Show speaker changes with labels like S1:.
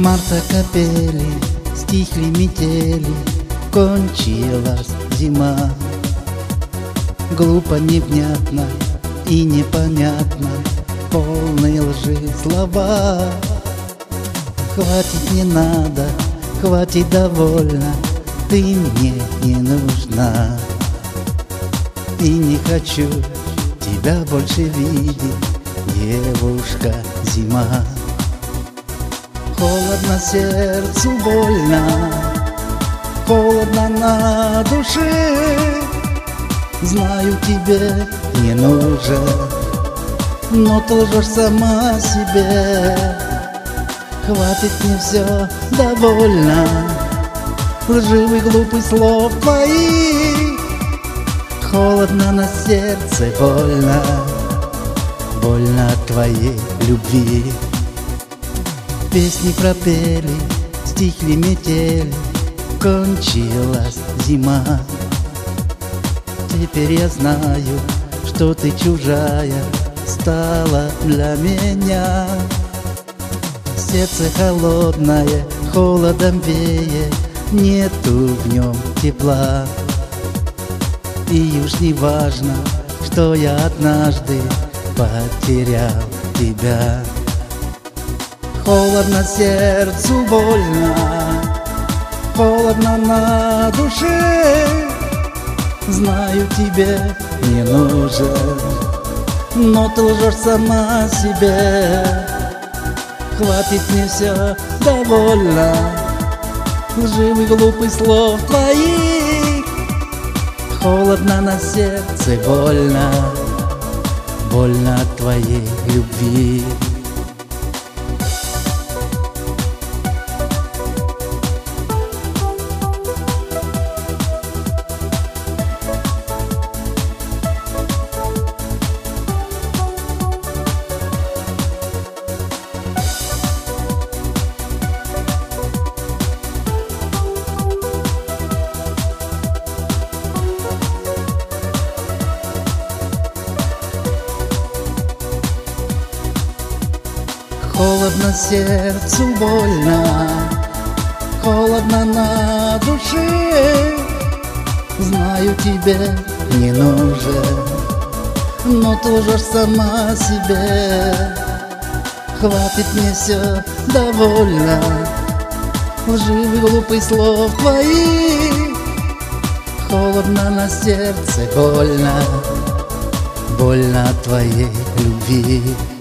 S1: марта капели, стихли метели, кончилась зима. Глупо, невнятно и непонятно, полные лжи слова. Хватит, не надо, хватит, довольно, ты мне не нужна. И не хочу тебя больше видеть, девушка зима. Холодно сердцу, больно, холодно на душе. Знаю, тебе не нужен, но ты лжешь сама себе. Хватит, мне все довольно, лживый глупый слов твоих. Холодно на сердце, больно, больно от твоей любви. Песни пропели, стихли метели, кончилась зима. Теперь я знаю, что ты чужая стала для меня. Сердце холодное, холодом веет, нету в нем тепла. И уж не важно, что я однажды потерял тебя. Холодно сердцу, больно, холодно на душе. Знаю, тебе не нужен, но ты лжешь сама себе. Хватит, мне все довольно, лживый глупый слов твоих. Холодно на сердце, больно, больно от твоей любви. Холодно сердцу, больно, холодно на душе. Знаю, тебе не нужен, но ты лжешь сама себе. Хватит, мне все довольно, лживый глупый слов твоих. Холодно на сердце, больно, больно от твоей любви.